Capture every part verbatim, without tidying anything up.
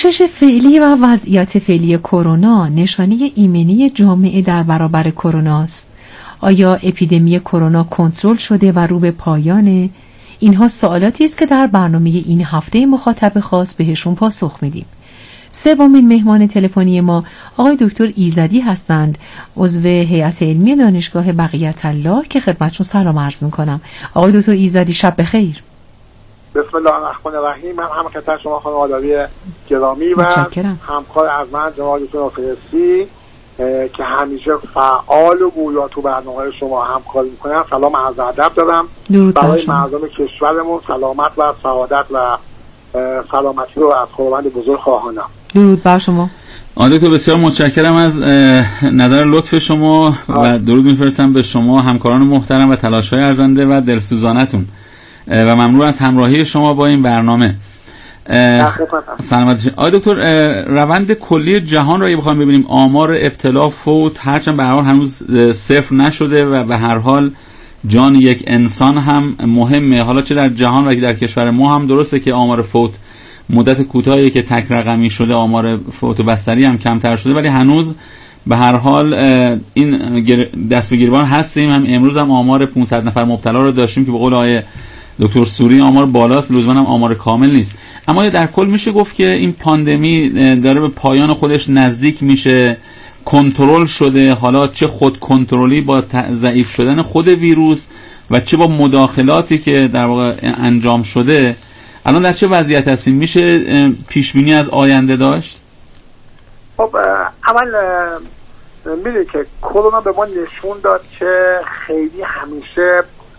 پوشش فعلی و وضعیت فعلی کرونا نشانه ایمنی جامعه در برابر کرونا است. آیا اپیدمی کرونا کنترل شده و رو به پایانه؟ اینها سوالاتی است که در برنامه این هفته مخاطب خاص بهشون پاسخ میدیم. سومین مهمان تلفنی ما آقای دکتر ایزدی هستند، عضو هیئت علمی دانشگاه بقیت الله که خدمتشون سلام عرض میکنم. آقای دکتر ایزدی شب بخیر. بسم الله الرحمن الرحیم. من هم خدمت شما خانم آلاوی گرامی و همکار از من جناب دکتر فارسی که همیشه فعال و گویا تو برنامه شما همکاری میکنن سلام عرض ادب دارم. برای مردم کشورمون سلامت و سعادت و سلامتی رو از خداوند بزرگ خواهانم. درود بر شما. آقای دکتر بسیار متشکرم از نظر لطف شما و درود میفرستم به شما همکاران محترم و تلاش‌های ارزنده و دلسوزانتون و ممنون از همراهی شما با این برنامه. سلامت. آقای دکتر روند کلی جهان رو بخوایم ببینیم، آمار ابتلا فوت هرچند به هر حال هنوز صفر نشده و به هر حال جان یک انسان هم مهمه، حالا چه در جهان و در کشور ما هم درسته که آمار فوت مدت کوتاهی که تک رقمی شده، آمار فوت و بستری هم کمتر شده، ولی هنوز به هر حال این دست به گریبان هستیم. هم امروز هم آمار پانصد نفر مبتلا رو داشتیم که به قول آقای دکتر سوری آمار بالاست، لزوما هم آمار کامل نیست. اما در کل میشه گفت که این پاندمی داره به پایان خودش نزدیک میشه، کنترل شده، حالا چه خود کنترلی با ضعیف شدن خود ویروس و چه با مداخلاتی که در واقع انجام شده، الان در چه وضعیت هستیم؟ میشه پیش بینی از آینده داشت؟ خب اول میگه که کرونا به ما نشون داد که خیلی همیشه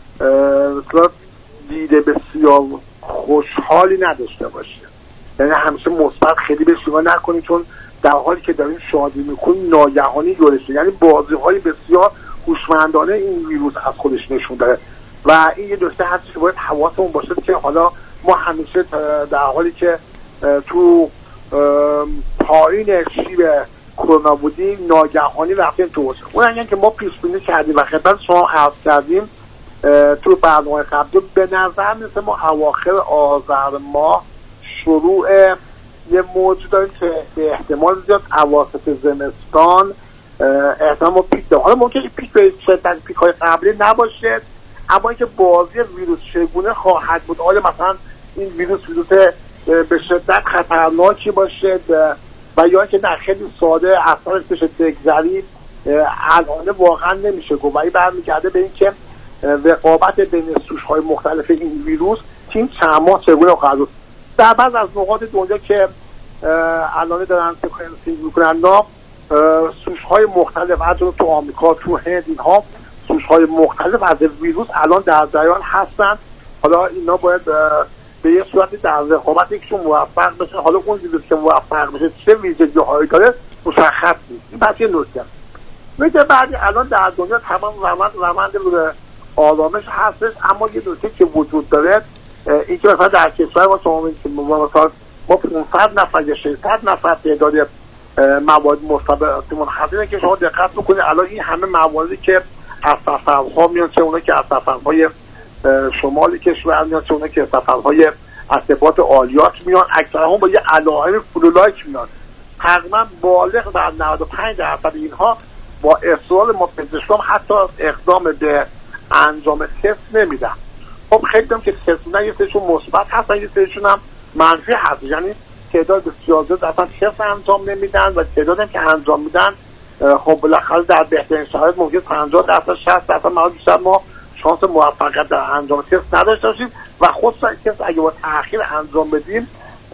دیده بسیار خوشحالی نداشته باشه، یعنی همیشه مثبت خیلی بهش نگاه نکنید، چون در حالی که داریم شادی میکنیم ناگهانی جلوشه، یعنی بازی‌های بسیار هوشمندانه این ویروس از خودش نشون داره و این یه نکته هست که باید حواسمون باشه که حالا ما همیشه در حالی که تو پایین شیب کرونا بودیم ناگهانی رفتیم تو اوج. اون یعنی که ما پیش بینی کردیم و خدمت شما عرض کردیم تو برنامه قبلی، به نظر میسه ما اواخر آذر ماه شروع یه موج داریم که به احتمال زیاد اواسط زمستان احتمال ما پیک داریم. حالا ممکنه پیک به شدت پیک های قبلی نباشه، اما اینکه بازی ویروس چگونه خواهد بود، آیا مثلا این ویروس ویروس به شدت خطرناکی باشه و یا اینکه نه خیلی ساده اثرش بشه بگذرید، الان واقعا نمیشه گفت. ولی برمیگرده به این که رقابت بین سوش‌های مختلف این ویروس که این چند ماه چگونه خواهد بود. در بعض از نقاط دنیا که الان دارن سکوئنسینگ میکنن سوش‌های مختلف، حتی تو آمریکا، تو هند، اینها سوش‌های مختلف از ویروس الان در جریان هستن. حالا اینا باید به یه صورتی در رقابت یکشون موفق بشه. حالا اون ویروس که موفق بشه چه ویژگی‌هایی داره مشخص نیست. این پس یه نکته. میگه بعدی الان در دنیا تمام روند روند رو آرامش هستش، اما یه نکته که وجود داره این که مثلا در کشور ما شما می‌بینید که مثلا ما پانصد نفر یا ششصد نفر تعداد مواد مثبت منحصره که شما دقت بکنید الان این همه مواردی که از سفرها میان، چه اونایی که از سفرهای شمال کشور میان، چه اونایی که از سفرهای ارتباط عالیات میان، اکثرا با یه علائم فلولایک میان. تقریبا بالغ بر نود و پنج درصد اینها با اصرار ما پزشکان حتی اقدام به انجام تست نمیدن. خب خیلی هم که تست نه، یه سریشون مثبت هستن، یه سریشون هم منفی هست، یعنی تعداد بسیار زیاد اصلا تست انجام نمیدن و تعداد هم که انجام میدن خب بالاخره در بهترین شرایط ممکن پنجاه درصد شصت درصد ما بیشتر ما شانس موفقیت در انجام تست نداشته باشیم و خصوصا تست اگه با تأخیر انجام بدیم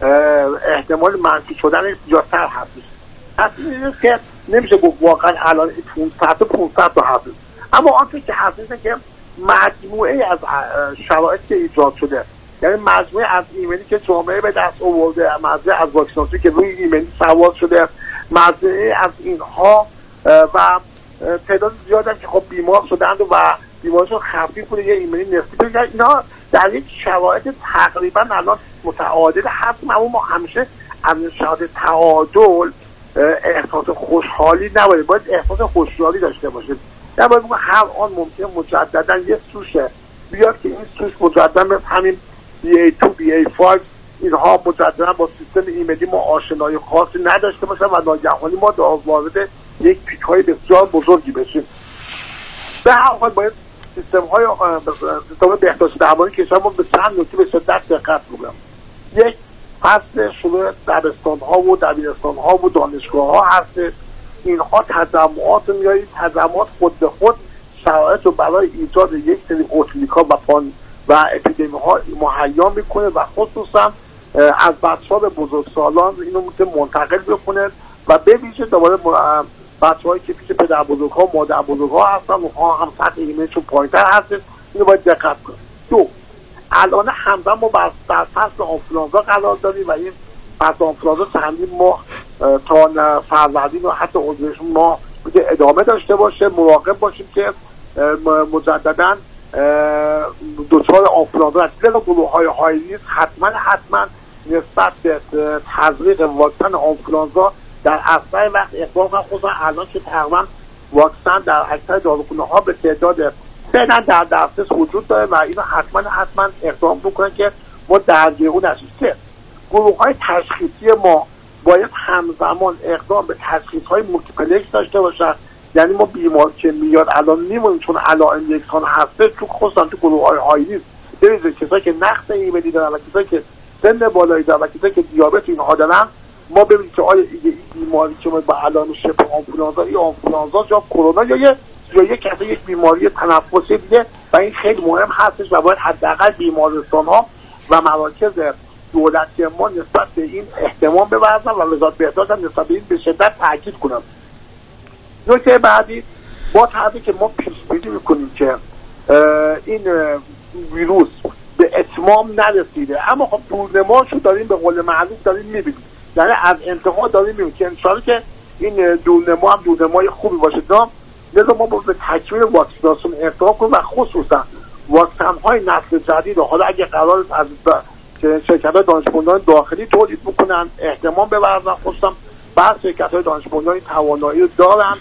احتمال منفی شدن زیادتر هستش. اصلا اینه که نمیشه گفت واقعا الان پانصد تا پانصد تا هست، اما آنچه که هست اینه که مجموعه از شرایط که ایجاد شده، یعنی مجموعه از ایمنی که جامعه به دست آورده، مجموعه از واکسیناسی که روی ایمنی سوار شده، مجموعه از اینها و تعداد زیاد هم که خب بیمار شدند و بیمارشون خفیف بوده یه ایمنی نسبی پیدا کردن، اینا در یک شرایط تقریبا الان متعادل هست. اما ما همیشه از شرایط تعادل احساس خوشحالی نباید، باید احساس خوشحالی داشته باشید. نباید هر آن ممکن مجددا یه سوشه بیاد که این سوش مجددا به همین بی ای دو بی ای پنج اینها مجددا با سیستم ایمنی ما آشنایی خاصی نداشته باشن و ناگهانی ما وارد یک پیک‌های بسیار بزرگی بشیم. به هر حال باید سیستم های سیستم بهداشت درمانی کشور ما به چند نکته به شدت دقت بکنیم. یک، فصل شروع دبستان ها و دبیرستان ها و دانشگاه ها هست. اینها تجمعات میارید، تجمعات خود به خود شرایط رو برای ایجاد یک سری اوتلیکا و پان و اپیدمی ها مهیا میکنه و خصوصا از بچه ها به بزرگسالان اینو میتونه منتقل بکنه و به ویژه دوباره بچه هایی که پیش پدر بزرگ ها و مادر بزرگ ها هستن اونها هم سطح ایمنیشون پایین‌تر هست. اینو باید دقت کنیم. دو، الان همزمان ما در فصل آنفولانزا قرار داریم و این فصل آنفولانزا چندین ماه تا فروردین و حتی اردیبهشت ماه میگه ادامه داشته باشه. مراقب باشیم که مجددا دچار آنفولانزا نشیم. گروه های های ریسک حتما حتما نسبت به تزریق واکسن آنفولانزا در اسرع وقت اقدام کنن، خصوصا الان که تقریبا واکسن در اکثر داروخانه ها به تعداد فعلا در دسترس وجود داره و اینو حتما حتما اقدام بکنن که ما درگیر اون نشیم. سه، گروه های تشخیصی ما باید همزمان اقدام به تشخیص های مولتیپلکس داشته باشن. یعنی ما بیمار که میاد الان میمونیم چون علائم یکسان هسته، تو خصوصا تو گروه های های ریسک ببینید کسایی که نقص ایمنی دارن و کسایی که سن بالایی دارن و کسایی که دیابت اینها دارن، ما ببینیم که آیا این بیماری که ما با علائم شبه آنفولانزا این آنفولانزا یا کرونا یا یه یا یک کسی یک بیماری تنفسی دیگه و این خیلی مهم هستش و باید حداقل بیمارستان ها و مراکز دولتی ما نسبت به این اهتمام بورزن و وزارت بهداشت هم نسبت به این به شدت تاکید کنن. نکته بعدی، با توجه که ما پیش بینی میکنیم که این ویروس به اتمام نرسیده، اما خب دورنماشو داریم به قول معروف داریم میبینیم، یعنی از انتها داریم میبینیم که انشاءالله که این دورنما هم دورنمای خوبی باشه. دام لذا ما به تکمیل واکسیناسیون اقدام کنیم و خصوصا واکسن های نسل جدید و حالا اگه قرار از شرکت های دانشمندان داخلی تولید بکنن اهتمام بورزن، خصوصا بعض شرکت های دانشمندان توانایی رو دارن،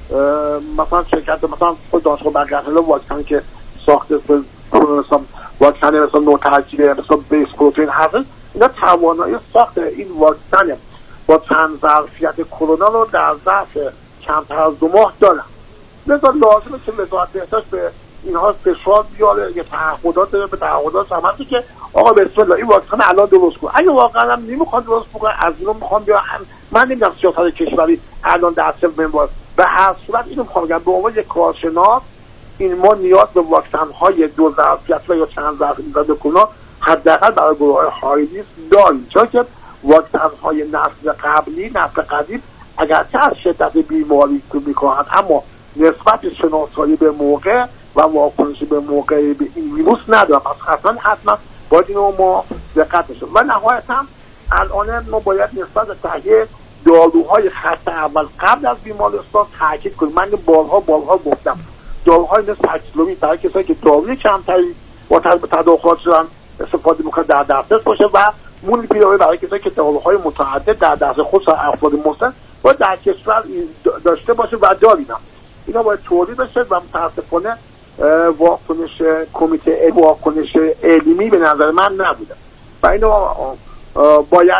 مثلا شرکت مثلا خود دانشگاه برگردل واکسنی که ساخته مثلا واکسن مثلا نوع ترکیبی مثلا بیس پروتئین هست، اینا توانایی ساخت این واکسن با چند ظرفیت کرونا رو در ظرف کمتر از دو ماه دارن. لذا لازمه که وزارت بهداشت به اینها فشار بیاره، یه تعهدات داره، به تعهدات عملی که آقا بسم الله این واکسن الان درست کن. اگه واقعا هم نمیخواد درست بکنه از اینو میخوام بیا هم من نمیدونم سیاست کشوری الان در اصل منوار به هر صورت اینو میخوام بگم به عنوان یک کارشناس این ما نیاز به واکسن های دو ظرفیت و یا چند ظرفیت کرونا حداقل برای گروه های های ریسک داریم، چون که واکسن های نسل قبلی نسل قدیم اگرچه از شدت بیماری تو میکنند اما نسبت شناسایی به موقع و واکنش به موقع به این ویروس ندارم. پس حتما حتما باید اینو ما دقت بشیم و نهایتا الان ما باید نسبت به تهیه داروهای خط اول قبل از بیمارستان تاکید کنیم. من بارها بارها گفتم داروهای مثل پاکسلووید برای کسایی که داروی کمتری با تداخلات شدن استفاده میکنه در دسترس باشه و مولنوپیراویر برای کسایی که داروهای متعدد در دسترس خود افراد مسن باید در کشور داشته باشه و داریم. اینا باید تولید بشه و متاسفانه واکنش کمیته واکنش علمی به نظر من نبوده و اینو باید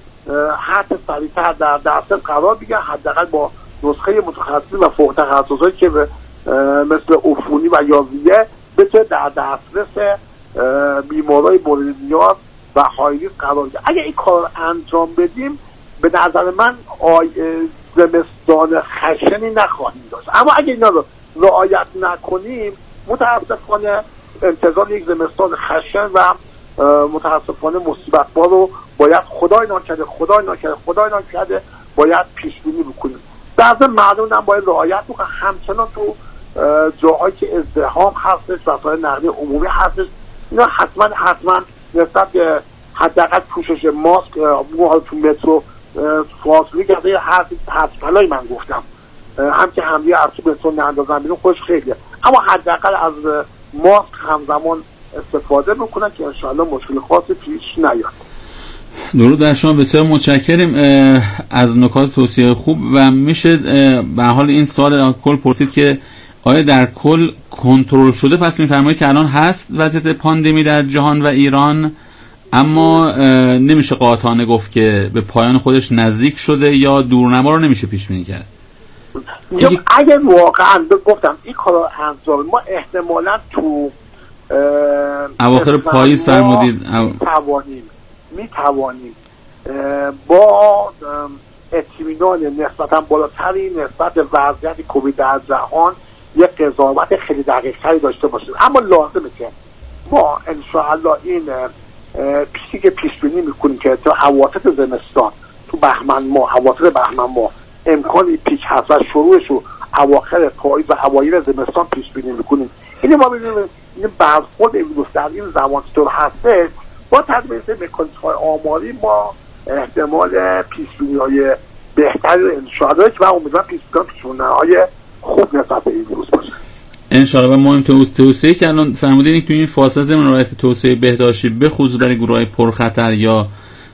حتی سریعتر در دسترس قرار بگیرن، حداقل با نسخه متخصص و فوق تخصصی که مثل عفونی و یاویه بتونه در دسترس بیمارای مورد نیاز و های ریسک قرار بگیره. اگه این کار انجام بدیم به نظر من زمستان خشنی نخواهیم داشت، اما اگه اینا رو رعایت نکنیم متاسفانه انتظار یک زمستان خشن و متاسفانه مصیبت بار رو باید خدای ناکرده خدای ناکرده خدای ناکرده باید پیش بینی بکنیم. در ضمن مردم هم باید رعایت بکنن، همچنان تو جاهایی که ازدحام هستش وسایل نقلیه عمومی هستش اینا حتما حتما نسبت به حداقل پوشش ماسک موها تو مترو فاصله که از یه حرف پلای من گفتم هم که حمله ارسو به سن اندازن بیرون خوش خیلیه، اما حداقل از ماسک همزمان استفاده بکنن که انشاءالله مشکل خاصی پیش نیاد. درود بر شما، بسیار متشکریم از نکات توصیه خوب و میشه به حال این سوال کل پرسید که آیا در کل کنترل شده؟ پس میفرمایید که الان هست وضعیت پاندمی در جهان و ایران اما نمیشه قاطعانه گفت که به پایان خودش نزدیک شده یا دورنما رو نمیشه پیش بینی کرد. اگه, اگه واقعا گفتم این کارا انجام ما احتمالاً تو اواخر پاییز فرمودید میتوانیم میتوانیم با اطمینان نسبتا بالاتری نسبت به وضعیت کووید در جهان یک قضاوت خیلی دقیق‌تری داشته باشیم. اما لازمه که ما ان شاء الله این پیشی که پیش بینی میکنیم که تا اواسط زمستان تو بهمن ماه اواسط بهمن ماه امکانی پیک هست و شروعش رو اواخر پاییز و اوایل زمستان پیش بینی میکنیم. این ما ببینیم این برخورد ویروس در این زمان چطور هسته با تدبیر مکانیزم‌های آماری ما احتمال پیش بینی‌های بهتری رو ان شاء الله که من امیدوارم پیش بینی‌های خوب نسبت به این ویروس باشه ان شاء الله. و مهم توصیه که الان فرمودین که تو این فاصله ضمن رعایت توصیه بهداشتی به خصوص در گروه‌های پرخطر یا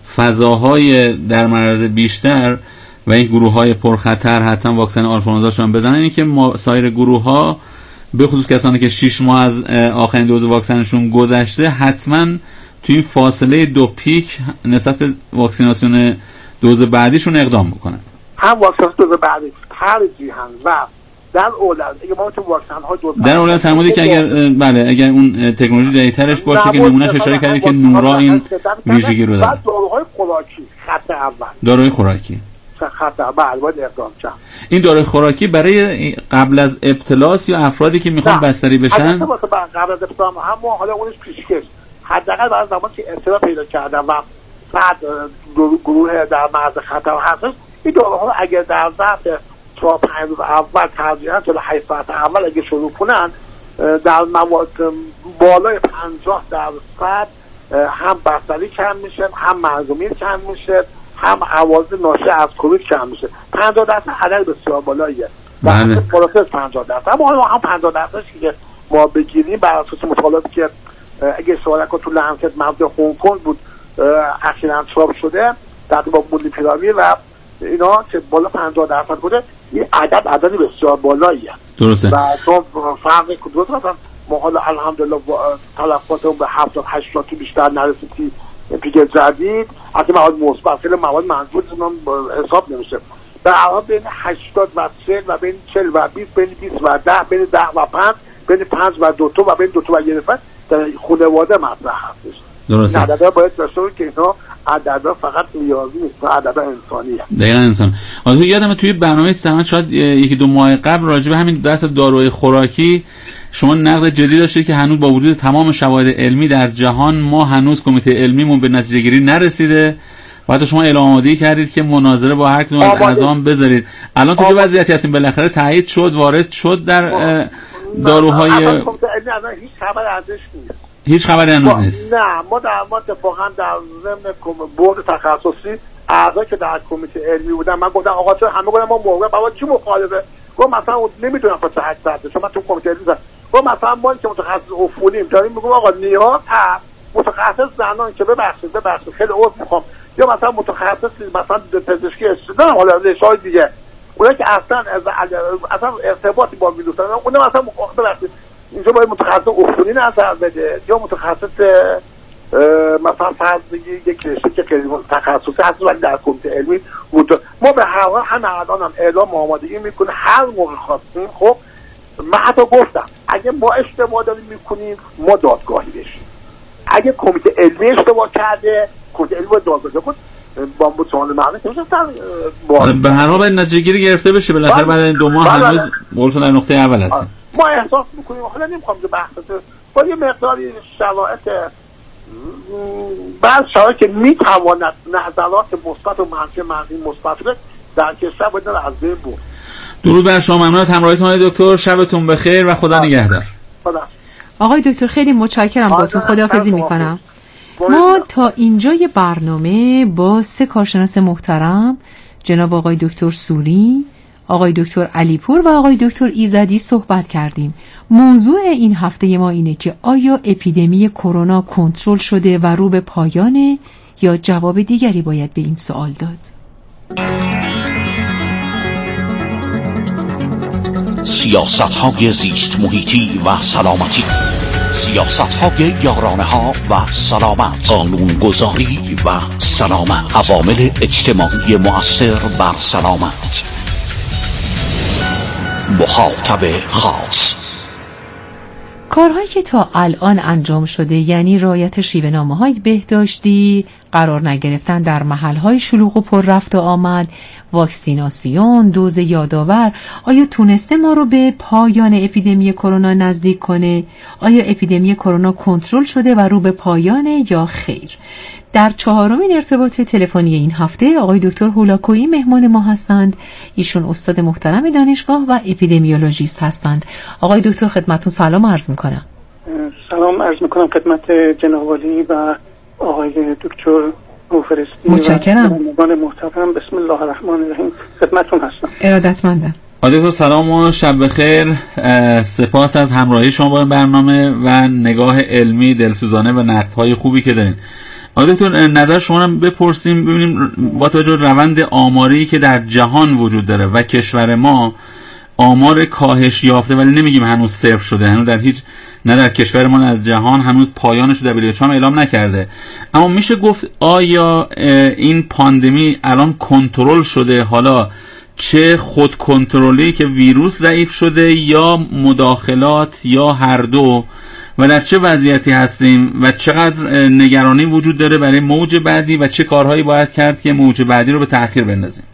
فضاهای در معرض بیشتر و این گروه‌های پرخطر حتما واکسن آلفانوزاشون بزنن. این که ما سایر گروه‌ها به خصوص کسانی که شش ماه از آخرین دوز واکسنشون گذشته حتما تو این فاصله دو پیک نسبت به واکسیناسیون دوز بعدیشون اقدام بکنن. هم واکسن دوز بعدی ترجیحاً و در اولاد اگه ما تو واکسن های دوز در اولاد فرمودی که اگر بله اگر اون تکنولوژی جدیدترش باشه که نمونهش اشاره کردی که نورا این ویژگی رو داره. بعد داروهای خوراکی خط اول داروهای خوراکی خط اول باید اقدام کنن. این داروی خوراکی برای قبل از ابتلاس یا افرادی که میخوان بستری بشن قبل از ابتلا هم حالا اونش پیشکش حداقل برای زمانی که ابتلا پیدا کردن و بعد گروه در معرض خطر هستش این داروها اگر در ظرف تا پنج روز اول ترجیحاً تا هشت ساعت اول اگه شروع کنن در مواد بالای پنجاه درصد هم بستری کم میشه هم مرگومیر کم میشه هم عوارض ناشی از کووید کم میشه. پنجاه درصد عدد بسیار بالاییه. بله. بالاتر از پنجاه درصد. اما حالا هم پنجاه درصدش که ما بگیریم بر اساس مطالعاتی که اگه سوال تو لنست مبد هنگ کنگ بود اخیراً چاپ شده در با مولتیپیراویر و اینا که بالا پنجاه درصد بوده این عدد عددی بسیار بالاییه. درسته. و تو فرق کدوم مثلا ما حالا الحمدلله تلفاتمون به هفتاد هشتاد تا بیشتر نرسیدی پیک جدید حتی مواد مثبت خیلی مواد منفی حساب نمیشه. در حال بین هشتاد و چهل و بین چهل و بیست بین بیست و ده بین ده و پنج بین پنج و دو تا و بین دو تا و یه نفر در خانواده مطرح هستش. درسته. عددا باید داشته باشه که اینا عددا فقط ریاضی نیست، عددا انسانیه. دقیقاً انسان. آره یادم توی برنامه تقریبا شاید یکی دو ماه قبل راجع به همین بحث داروی خوراکی شما نقد جدی داشتید که هنوز با وجود تمام شواهد علمی در جهان ما هنوز کمیته علمیمون به نتیجه گیری نرسیده و حتی شما اعلام آمادگی کردید که مناظره با هر کدوم از اعضام بذارید. الان تو چه وضعیتی هستیم؟ بالاخره تایید شد وارد شد در داروهای هیچ خبر ازش نیست. هیچ خبری هنوز نیست. نه ما در ما اتفاقا در ضمن بورد تخصصی اعضا که در کمیته علمی بودن من گفتم آقا چرا همه گفتن ما موقع بابا کی مخالفه؟ گفت مثلا نمیدونم پس هشت ساعته چون من تو کمیته علمی هستم. گفت مثلا ما که متخصص عفونیم داریم میگم آقا نیاز هست متخصص زنان که ببخشید ببخشید خیلی عذر میخوام یا مثلا متخصص مثلا پزشکی استدلال حالا رشای دیگه اونایی که اصلا از اصلا ارتباطی با ویروس دارن اونها مثلا ببخشید اینجا باید متخصص عفونی نظر بده یا متخصص مثلا فرض بگید یک رشته که خیلی تخصصی هست ولی در کمیته علمی ما به هر حال هم الان هم اعلام آمادگی میکنه هر موقع خواستیم. خب من حتی گفتم اگه ما اشتباه داریم میکنیم ما دادگاهی بشیم. اگه کمیته علمی اشتباه کرده کمیته علمی باید دادگاهی کنه با مطالعه معنی که به هر حال باید نتیجه گیری گرفته بشه. بالاخره بعد این دو ماه هنوز قولتون در نقطه اول هستیم. ما احساس میکنیم حالا نمیخوام که بحث با یه مقداری شرایط بعض شرایط که میتواند نظرات مثبت و منفی منفی مثبت در کشور باید از بین برد. درود بر شما. ممنون از همراهیتون آقای دکتر. شبتون بخیر و خدا نگهدار. خدا. آقای دکتر خیلی متشکرم باتون. خداحافظی میکنم. ما تا اینجای برنامه با سه کارشناس محترم جناب آقای دکتر سوری، آقای دکتر علیپور و آقای دکتر ایزدی صحبت کردیم. موضوع این هفته ما اینه که آیا اپیدمی کرونا کنترل شده و رو به پایانه یا جواب دیگری باید به این سوال داد؟ سیاست‌های زیست محیطی و سلامتی، سیاست‌های یارانه‌ها و سلامت، قانونگذاری و سلامت، عوامل اجتماعی مؤثر بر سلامت. مخاطب خاص. کارهایی که تا الان انجام شده، یعنی رعایت شیوه‌نامه‌های بهداشتی، قرار نگرفتن در محل‌های شلوغ و پر رفت و آمد، واکسیناسیون، دوز یادآور، آیا تونسته ما رو به پایان اپیدمی کرونا نزدیک کنه؟ آیا اپیدمی کرونا کنترل شده و رو به پایانه یا خیر؟ در چهارمین ارتباط تلفنی این هفته آقای دکتر هولاکویی مهمان ما هستند. ایشون استاد محترم دانشگاه و اپیدمیولوژیست هستند. آقای دکتر خدمتتون سلام عرض میکنم. سلام عرض میکنم خدمت جناب عالی و آقای دکتر موفرستی. متشکرم. مهمان محترم، بسم الله الرحمن الرحیم، خدمتتون هستم. ارادتمندم. آقای دکتر سلام و شب بخیر. سپاس از همراهی شما با این برنامه و نگاه علمی دلسوزانه و نقدهای خوبی که دارین. آقای دکتر نظر شما رو بپرسیم ببینیم با توجه روند آماری که در جهان وجود داره و کشور ما آمار کاهش یافته ولی نمیگیم هنوز صفر شده، هنوز در هیچ، نه در کشور ما نه در جهان هنوز پایانش رو دبلیو اچ او هم اعلام نکرده، اما میشه گفت آیا این پاندمی الان کنترل شده؟ حالا چه خود کنترلی که ویروس ضعیف شده یا مداخلات یا هر دو، و در چه وضعیتی هستیم و چقدر نگرانی وجود داره برای موج بعدی و چه کارهایی باید کرد که موج بعدی رو به تأخیر بندازیم؟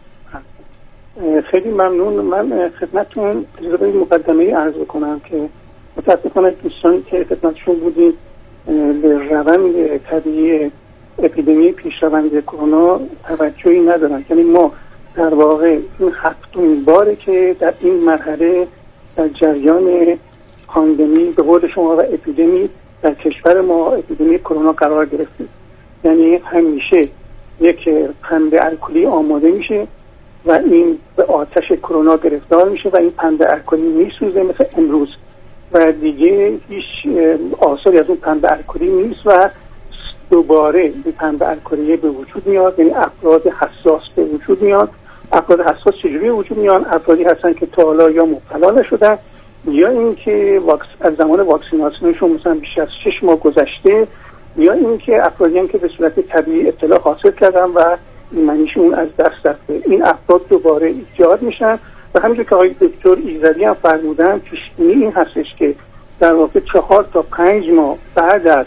خیلی ممنون. من خدمتتون اجازه مقدمه‌ای عرض بکنم که متاسفانه دوستانی که خدمتشون بودیم به روند طبیعی اپیدمی پیشروند کرونا توجهی ندارن. یعنی ما در واقع این هفتمین باره که در این مرحله در جریان پاندمی به قول شما و اپیدمی در کشور ما اپیدمی کرونا قرار گرفتیم. یعنی همیشه یک پنبه الکلی آماده میشه و این به آتش کرونا گرفتار میشه و این پنبه الکلی میسوزه مثل امروز و دیگه هیچ آثاری از اون پنبه الکلی نیست و دوباره این پنبه الکلی به وجود میاد. یعنی افراد حساس به وجود میاد. افراد حساس چجوری به وجود میان؟ افرادی هستن که تا حالا یا مبتلا نشدن یا اینکه واکس... از زمان واکسیناسیونشون مثلا بیش از شش ماه گذشته، یا اینکه افرادی هم که به صورت طبیعی اطلاع حاصل کردن و ایمنیشون از دست رفته. این افراد دوباره ایجاد میشن و همینجور که آقای دکتر ایزدی هم فرمودن پیشبینی این هستش که در واقع چهار تا پنج ماه بعد از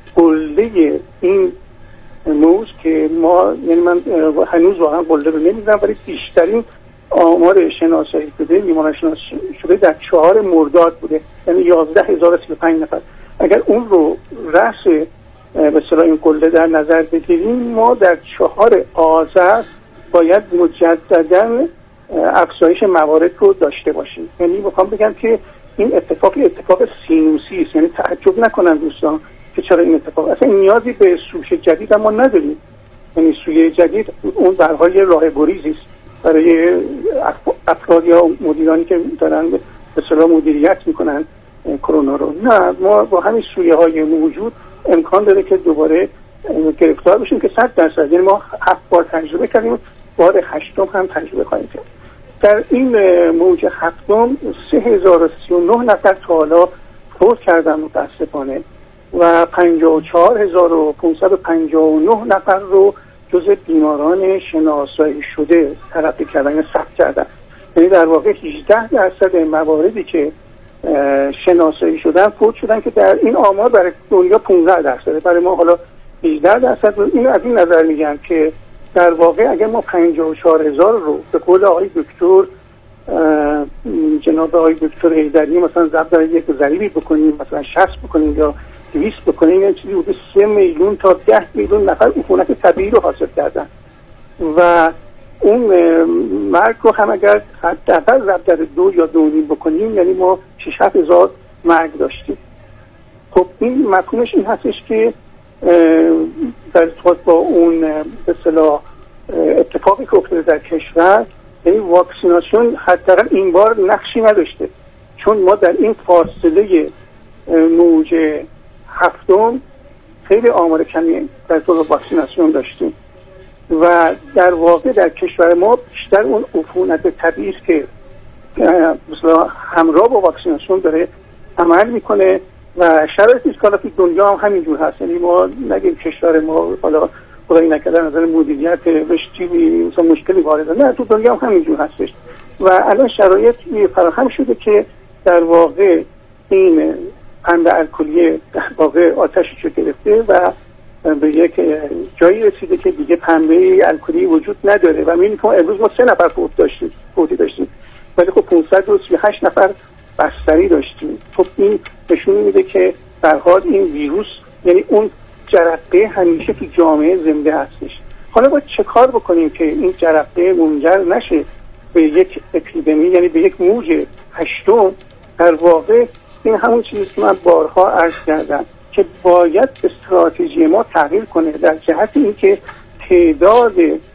قله این موج که ما، یعنی من هنوز واقعا قله رو نمیدونم ولی بیشترین آمار شناسایی شده بیماران شناسایی شده در چهار مرداد بوده، یعنی یازده هزار و سی و پنج نفر. اگر اون رو رأس به اصطلاح این قله در نظر بگیریم، ما در چهار آذر باید مجددا افزایش موارد رو داشته باشیم. یعنی میخوام بگم که این اتفاق اتفاق سینوسی است، یعنی تعجب نکنن دوستان که چرا این اتفاق، اصلا نیازی به سوش جدید ما نداریم. یعنی سوی جدید اون در حال راه گریزی است برای افراد یا مدیرانی که دارن به اصطلاح مدیریت میکنن کرونا رو. نه، ما با همین سویه های موجود امکان داره که دوباره گرفتار بشیم که صد درصد، یعنی ما هفت بار تجربه کردیم، بار هشتم هم تجربه خواهیم کرد. در این موج هفتم سه هزار و سی و نه نفر تا حالا فوت کردن متاسفانه و پنجاه و چهار هزار و پانصد و پنجاه و نه نفر رو جزء بیماران شناسایی شده تلقی کردن یا ثبت کردن. یعنی در واقع هجده درصد مواردی که شناسایی شدن فوت شدن که در این آمار برای دنیا پانزده درصد، برای ما حالا هجده درصد. این از این نظر میگن که در واقع اگر ما پنجاه و چهار هزار رو به قول آقای دکتر جناب آقای دکتر حیدری مثلا ضرب در یک ضریبی بکنیم، مثلا شصت بکنیم یا دویست بکنیم، یعنی چیزی حدود سه میلیون تا ده میلیون نفر عفونت طبیعی رو حاصل کردن و اون مرگ رو هم اگر حداقل ضرب در دو یا دو نیم بکنیم، یعنی ما شش هفت هزار مرگ داشتیم. خب این مفهومش این هستش که در ارتباط با اون به اصطلاح اتفاقی که افتاده در کشور، یعنی واکسیناسیون حداقل این بار نقشی نداشته، چون ما در این فاصله موج هفتم خیلی آمار کمی در طور واکسیناسیون داشتیم و در واقع در کشور ما بیشتر اون عفونت طبیعی است که مثلا همراه با واکسیناسیون داره عمل میکنه و شرایطش که تو دنیا هم همینجور هست. یعنی ما نگیم کشور ما حالا خدایی نکرده نظر مدیریت رشتی مثلا مشکلی وارد، نه تو دنیا هم همینجور هستش و الان شرایط فراهم شده که در واقع این پنبه الکلی در واقع آتشش رو گرفته و به یک جایی رسیده که دیگه پنبه الکلی وجود نداره و می‌بینید که امروز ما سه نفر فوت داشتیم فوتی داشتیم ولی خب پانصد و سی و هشت نفر بستری داشتیم. خب این نشون میده که در حال این ویروس یعنی اون جرقه همیشه تو جامعه زنده هستش. حالا باید چه کار بکنیم که این جرقه منجر نشه به یک اپیدمی، یعنی به یک موج هشتم؟ در واقع این همون چیزی که من بارها عرض کردم که باید استراتژی ما تغییر کنه در جهت اینکه تعداد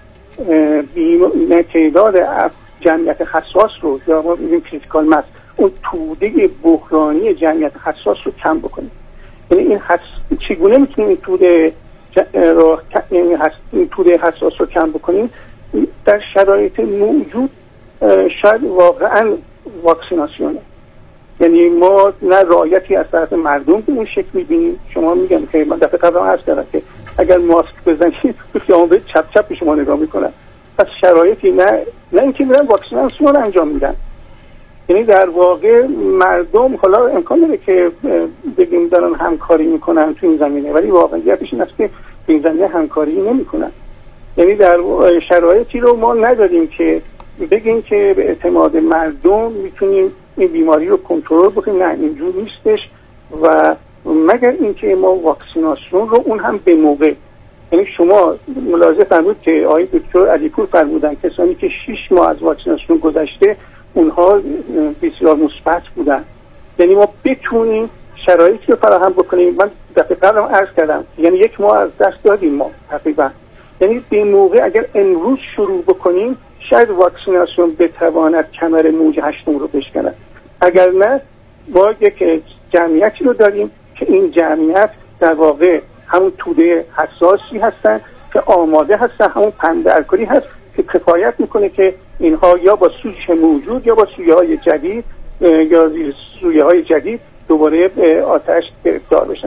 بیم... تعداد جمعیت حساس رو یا ما بگیم کریتیکال ماس، اون توده بحرانی جمعیت حساس رو کم بکنیم. یعنی این حس... چگونه میتونیم این توده ج... رو... این توده حساس رو کم بکنیم؟ در شرایط موجود شاید واقعا واکسیناسیونه. یعنی ما نه رعایتی از طرف مردم به اون شکل میبینیم. شما میگم که من دفعه قبل عرض کردم که اگر ماسک بزنید تو خیابون به چپ چپ به شما نگاه میکنن. پس شرایطی نه نه اینکه میرن واکسیناسیون انجام میدن. یعنی در واقع مردم حالا امکان داره که بگیم دارن همکاری میکنن تو این زمینه، ولی واقعیتش این است که این زمینه همکاری نمیکنن. یعنی در شرایطی رو ما نداریم که بگیم که به اعتماد مردم میتونیم این بیماری رو کنترل بکنیم. نه، اینجور نیستش و مگر اینکه ما واکسیناسیون رو اون هم به موقع، یعنی شما ملاحظه فرمودید که آقای دکتر علیپور فرمودن کسانی که شش ماه از واکسیناسیون گذشته اونها بسیار مثبت بودن. یعنی ما بتونیم شرایطی رو فراهم بکنیم. من دفعه قبلم عرض کردم یعنی یک ماه از دست دادیم ما تقریبا. یعنی به موقع اگر امروز شروع بکنیم شاید واکسیناسیون بتواند کمر موج هشتم رو بشکند. اگر نه ما یک جمعیتی رو داریم که این جمعیت در واقع همون توده حساسی هستن که آماده هستن، همون پنبه الکلی هست که کفایت میکنه که اینها یا با سوزش موجود یا با سویه های جدید یا سویه های جدید دوباره به آتش گرفتار بشن.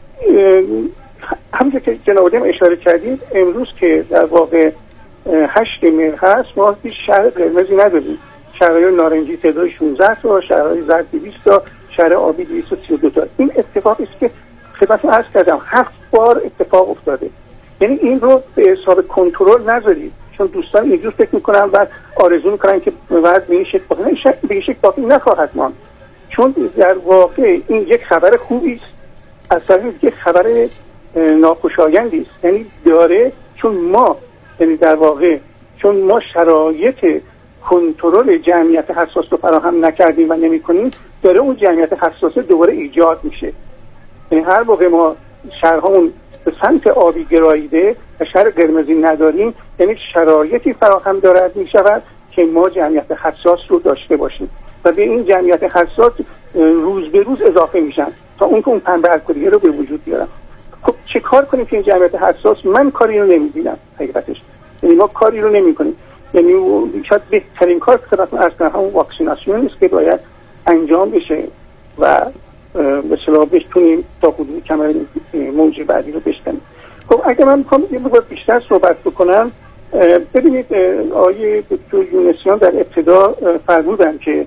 همونجور که جناب عالم اشاره کردید امروز که در واقع هشت مهر هست ما هیچ شهر قرمزی نداریم. شهرهای نارنجی تعداد شانزده تا، شهرهای زرد دویست تا، شهر آبی دویست و سی و دو تا. این اتفاقی است که خدمتتون عرض کردم هفت بار اتفاق افتاده. یعنی این رو به حساب کنترل نذارید، چون دوستان اینجور فکر میکنن و آرزو میکنن که وضع به این شکل باقی نه، به این شکل باقی نخواهد ماند. چون در واقع این یک خبر خوبی است از طرف یک خبر ناخوشایندی است. یعنی داره چون ما یعنی در واقع چون ما شرایط کنترل جمعیت حساس رو فراهم نکردیم و نمی‌کنیم، داره اون جمعیت حساس دوباره ایجاد میشه. یعنی هر موقع ما شهرهامون به سمت آبی گراییده و شهر قرمزی نداریم، یعنی شرایطی فراهم دارد میشود که ما جمعیت حساس رو داشته باشیم و به این جمعیت حساس روز به روز اضافه میشن تا اون که اون پنبه الکلی رو به وجود بیارن. خب چه کار کنیم که این جمعیت حساس؟ من کاری رو نمیبینم حقیقتش. یعنی ما کاری رو نمی‌کنیم. یعنی شاید بهترین کار که خدمتتون عرض کردم همون واکسیناسیون است که باید انجام بشه و به اصطلاح بتونیم تا حدود کمر موج بعدی رو بشکنیم. خب اگه من می‌خوام یه مقدار بیشتر صحبت بکنم، ببینید آقای دکتر یونسیان در ابتدا فرمودن که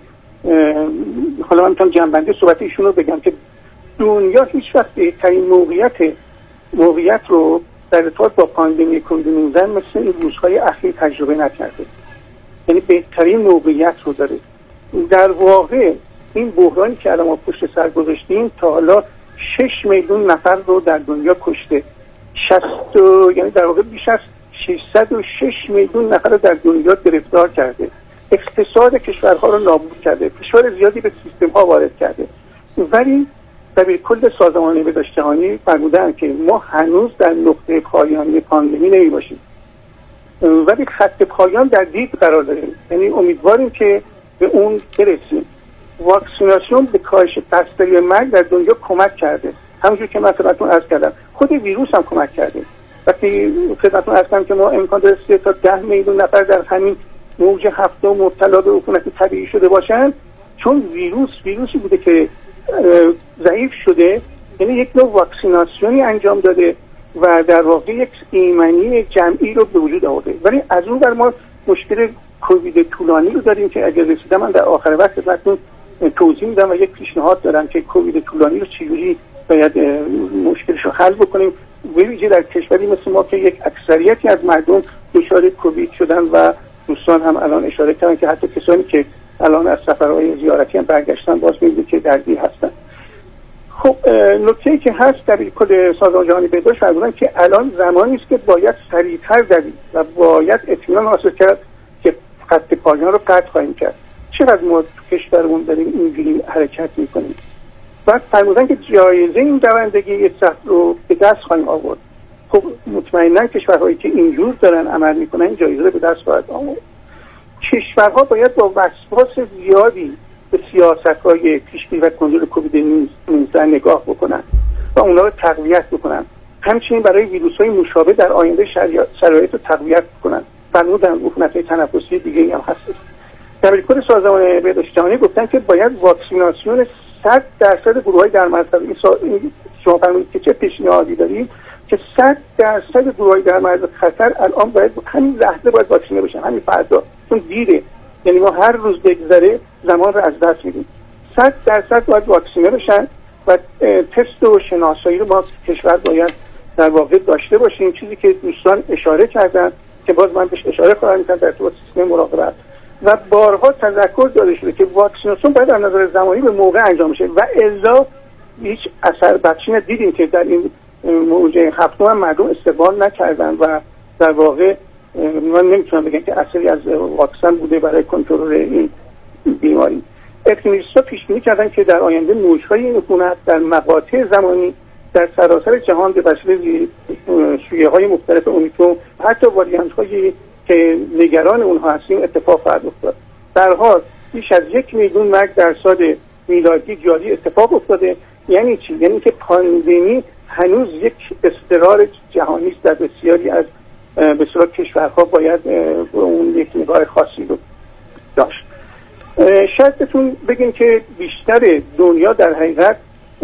حالا من می‌تونم جنبنده صحبت ایشون رو بگم که دنیا هیچ وقت بهترین موقعیت موقعیت رو در ارتباط با پاندمی کووید نوزده مثل این روزهای اخیر تجربه نکرده. یعنی بهترین موقعیت رو داره. در واقع این بحرانی که الان ما پشت سر گذاشتیم تا حالا شش میلیون نفر رو در دنیا کشته. شصت یعنی در واقع بیش از ششصد و شش میلیون نفر رو در دنیا گرفتار کرده. اقتصاد کشورها رو نابود کرده. فشار زیادی به سیستم ها وارد کرده. ولی در کل سازمان بهداشت جهانی فرمودن که ما هنوز در نقطه پایانی پاندمی نمی باشیم، ولی خط پایان در دید قرار داریم. یعنی امیدواریم که به اون برسیم. واکسیناسیون به کاهش بستری مرگ در دنیا کمک کرده، همونجور که من خدمتتون عرض کردم. خود ویروس هم کمک کرده. وقتی خدمتتون عرض کردم که ما امکان داره سه تا ده میلیون نفر در همین موج هفتم مبتلا به عفونت طبیعی شده باشن، چون ویروس ویروسی بوده که ضعیف شده، یعنی یک نوع واکسیناسیونی انجام داده و در واقع یک ایمنی جمعی رو به وجود آورده. ولی از اون بر ما مشکل کووید طولانی رو داریم که اگر رسیدم من در آخر وقت خدمتتون توضیح میدم و یک پیشنهاد دارم که کووید طولانی رو چجوری باید مشکلش رو حل بکنیم، به ویژه در کشوری مثل ما که یک اکثریتی از مردم دچار کووید شدن و دوستان هم الان اشاره کردن که حتی کسانی که الان از سفرهای زیارتی هم برگشتن باز می‌بینید که درگیر هستن. خب نکته‌ای که هست در کل سازمان جهانی بهداشت فرمودن که الان زمانی است که باید سریعتر دوید و باید اطمینان حاصل کرد که خط پایان رو قطع خواهیم کرد. چقدر ما تو کشورمون داریم اینجوری حرکت می‌کنیم؟ بعد فرمودن که جایزه این دوندگی سخت رو به دست خواهیم آورد. خب مطمئنا کشورهایی که اینجور دارن عمل میکنن این جایزه رو به دست خواهد آورد. کشورها باید با وسواس زیادی به سیاست‌های پیشگیری و کنترل کووید نوزده نگاه بکنن و اونا رو تقویت بکنن. همچنین برای ویروس‌های مشابه در آینده شرایط رو تقویت بکنن. فرمودن عفونت‌های تنفسی دیگه‌ای هم هست. در کل سازمان بهداشت جهانی گفتن که باید واکسیناسیون صد درصد گروه‌های در معرض این شما فرمودید که چه پیشنهادی دارید که صد درصد گروه‌های در معرض خطر الان باید همین لحظه باید واکسینه بشن، همین فردا، چون دیره، یعنی ما هر روز بگذره زمان رو از دست میدیم. صد درصد باید واکسینه بشن و تست و شناسایی رو ما کشور باید در واقع داشته باشیم، چیزی که دوستان اشاره کردن که باز من بهش اشاره خواهم کرد در ارتباط سیستم مراقبت و بارها تذکر داده شده که واکسیناسیون باید از نظر زمانی به موقع انجام بشه و الا هیچ اثر بخشی ندیدیم که در این موجه هفتم هم مردم استقبال نکردن و در واقع من نمیتونم بگم که اثری از واکسن بوده برای کنترل این بیماری. اپیدمیولوژیست‌ها پیش بینی کردن که در آینده موج‌های این عفونت در مقاطع زمانی در سراسر جهان به وسیله شیوه‌های مختلف اومیکرون حتی واریانت‌هایی که نگران اونها هستیم اتفاق خواهد افتاد. در حال بیش از یک میلیون مرگ در سال میلادی جاری اتفاق افتاده. یعنی چی؟ یعنی که پاندمی هنوز یک اضطرار جهانی است در بسیاری از به اصطلاح کشورها باید اون یک نگاه خاصی رو داشت. شاید بتون بگیم که بیشتر دنیا در حقیقت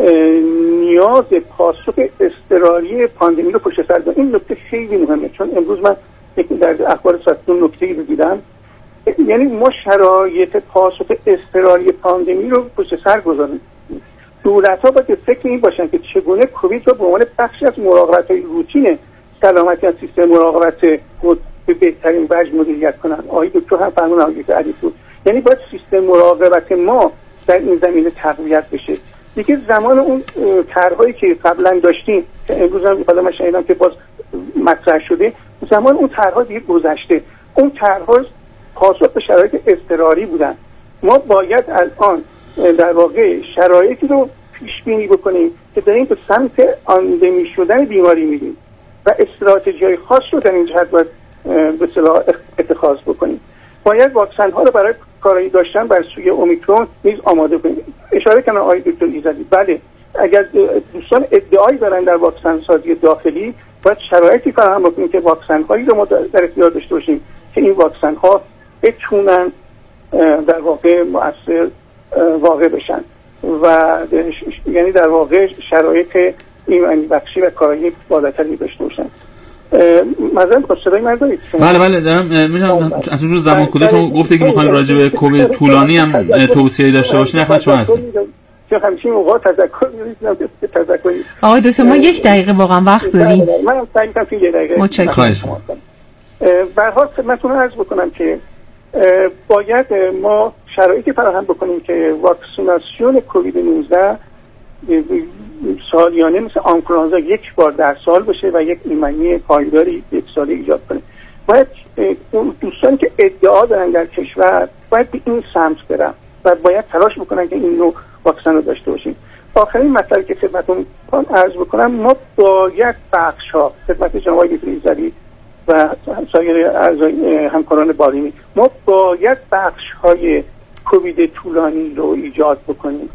نیاز پاسخ اضطراری پاندمی رو پشت سر داره. این نکته خیلی مهمه چون امروز من در اخبار ساعتون نکته‌ای رو دیدم، یعنی ما شرایط پاسخ اضطراری پاندمی رو پشت سر گذاریم. دولت‌ها باید فکر این باشن که چگونه کووید رو به عنوان بخشی از مراقبت‌های روتین سلامتی از سیستم مراقبت خود به بهترین وجه مدیریت کنن. آقای دکتر هم فرمودن، آقای دکتر علیپور، یعنی باید سیستم مراقبت ما در این زمینه تقویت بشه. دیگه زمان اون طرح‌هایی که قبلا داشتیم که امروز هم حالا من شنیدم که باز مطرح شده، زمان اون طرح‌ها دیگه گذشته. اون طرح‌ها پاسخ به شرایط اضطراری بودن. ما باید الان در واقع شرایطی رو پیش بینی بکنیم که داریم به سمت اندمی شدن بیماری میریم و استراتژی‌های خاص رو در این جهت باید به اصطلاح اتخاذ بکنیم. باید واکسن ها رو برای کارایی داشتن بر سوی اومیکرون نیز آماده کنیم. اشاره کردن آقای دکتر ایزدی، بله اگر دوستان ادعایی دارن در واکسن سازی داخلی باید شرایطی فراهم بکنیم که واکسن هایی رو ما در اختیار داشته باشیم که این واکسن ها بتونن در واقع مؤثر واقع بشن و یعنی در واقع شرایط ایمنی بخشی و کارایی بالاتری داشته باشن. مثلا صدای من دارید؟ بله بله دارم میدونم از اون روز زمان کوده شما گفته که میخواین راجع به کووید طولانی هم توصیه داشته باشین. خدمت شما هستیم. چه همچین موقع تذکر می‌رسیدم که تذکر آقای دکتر ما یک دقیقه واقعا وقت داریم. من سعی می‌کنم که یک دقیقه متشکرم. به هر حال خدمتتون عرض بکنم که باید ما شرایطی فراهم بکنیم که واکسیناسیون کووید نوزده سالیانه مثل آنفولانزا یک بار در سال بشه و یک ایمنی پایداری یک ساله ایجاد کنه. باید دوستانی که ادعا دارن در کشور باید به این سمت برن و باید تلاش بکنن که این نوع واکسن رو داشته باشیم. آخرین مطلبی که خدمتتون عرض بکنم، ما باید بخش‌ها خدمت جناب آقای ایزدی و سایر اعضای همکاران بالینی ما باید بخش‌های کووید طولانی رو ایجاد بکنیم